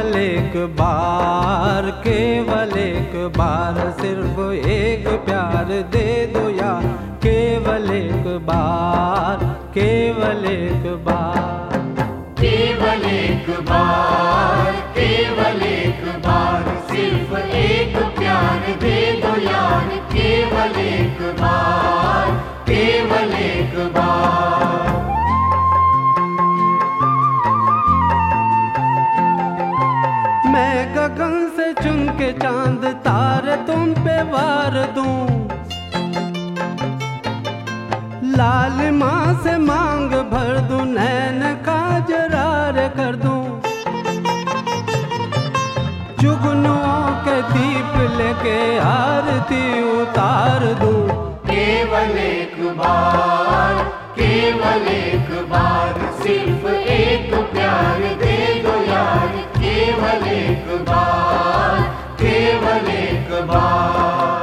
केवल एक बार सिर्फ एक प्यार दे दो यार, केवल एक बार, केवल एक बार, केवल एक बार, केवल एक बार सिर्फ एक प्यार दे दो यार, केवल एक बार, केवल एक बार। मैं गगन से चुन के चांद तारे तुम पे वार दूं, लालिमा से मांग भर दूं, नैन काजरार कर दूं, जुगनुओं के दीप लेके आरती उतार दूं। केवल एक बार, केवल एक बार सिर्फ एक प्यार दे दो यार, केवल एक बार, केवल एक बार।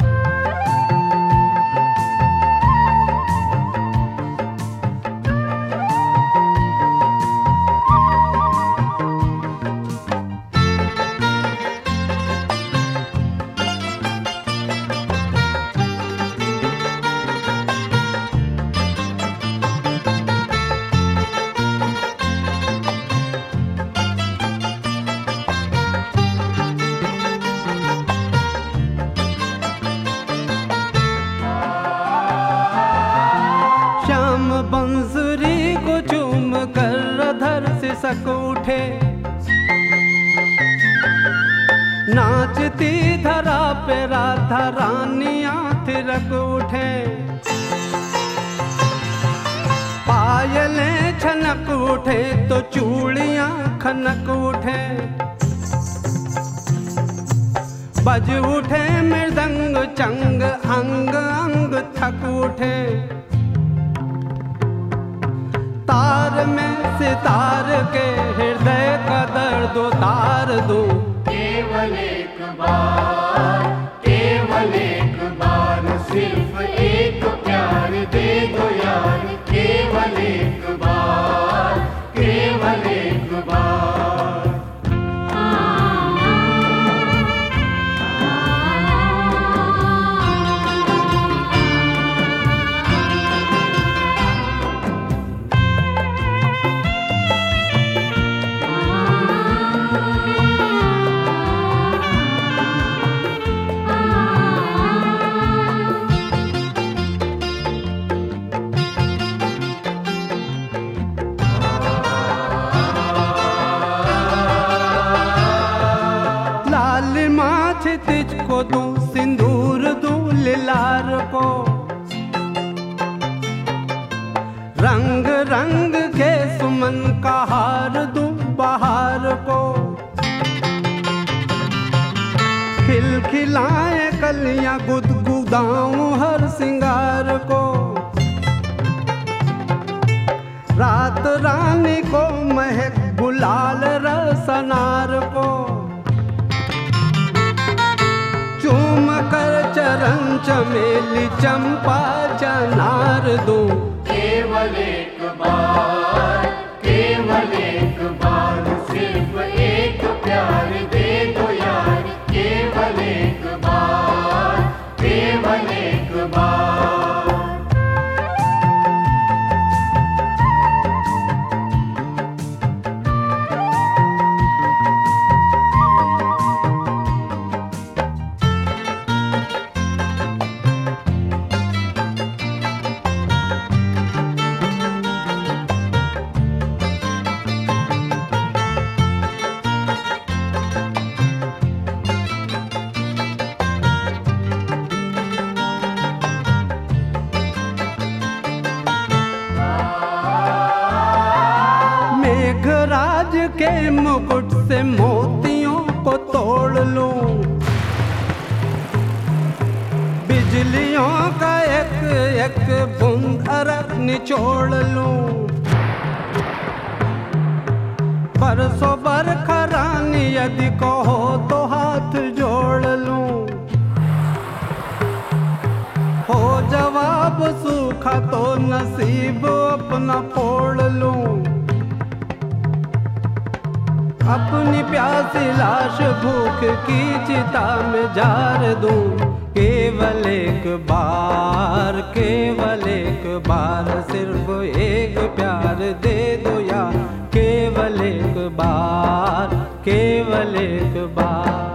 बंसुरी को चूम कर अधर से सक उठे, नाचती धरा पे राधा रानियां थिरक उठे, पायलें छनक उठे तो चूड़ियां खनक उठे, बज उठे मृदंग चंग अंग अंग थक उठे, तार में सितार के हृदय का दर्द उतार दूं। केवल एक बार, केवल एक बार सिर्फ एक प्यार दे दो यार, केवल एक बार, केवल एक बार। तुझको दूं सिंदूर दूं लिलार को, रंग रंग के सुमन का हार दूं बहार को, खिलखिलाए कलियां गुदगुदाऊं हर सिंगार को, रात रानी को महक गुलाल रस अनार को, चूम कर चरण चमेली चंपा चनार दूं। केवल एक बार, केवल एक बार सिर्फ एक प्यार दे दो यार, केवल एक बार, केवल एक बार। मेघराज के मुकुट से मोतियों को तोड़ लूं, बिजलियों का एक एक बूंद अरक निचोड़ लूं, बरसों बरखा रानी यदि कहो तो हाथ जोड़ लूं, हो जवाब सूखा तो नसीब अपना फोड़ लूं, अपनी प्यासी लाश भूख की चिता में जार दूं। केवल एक बार, केवल एक बार, सिर्फ एक प्यार दे दो यार। केवल एक बार, केवल एक बार।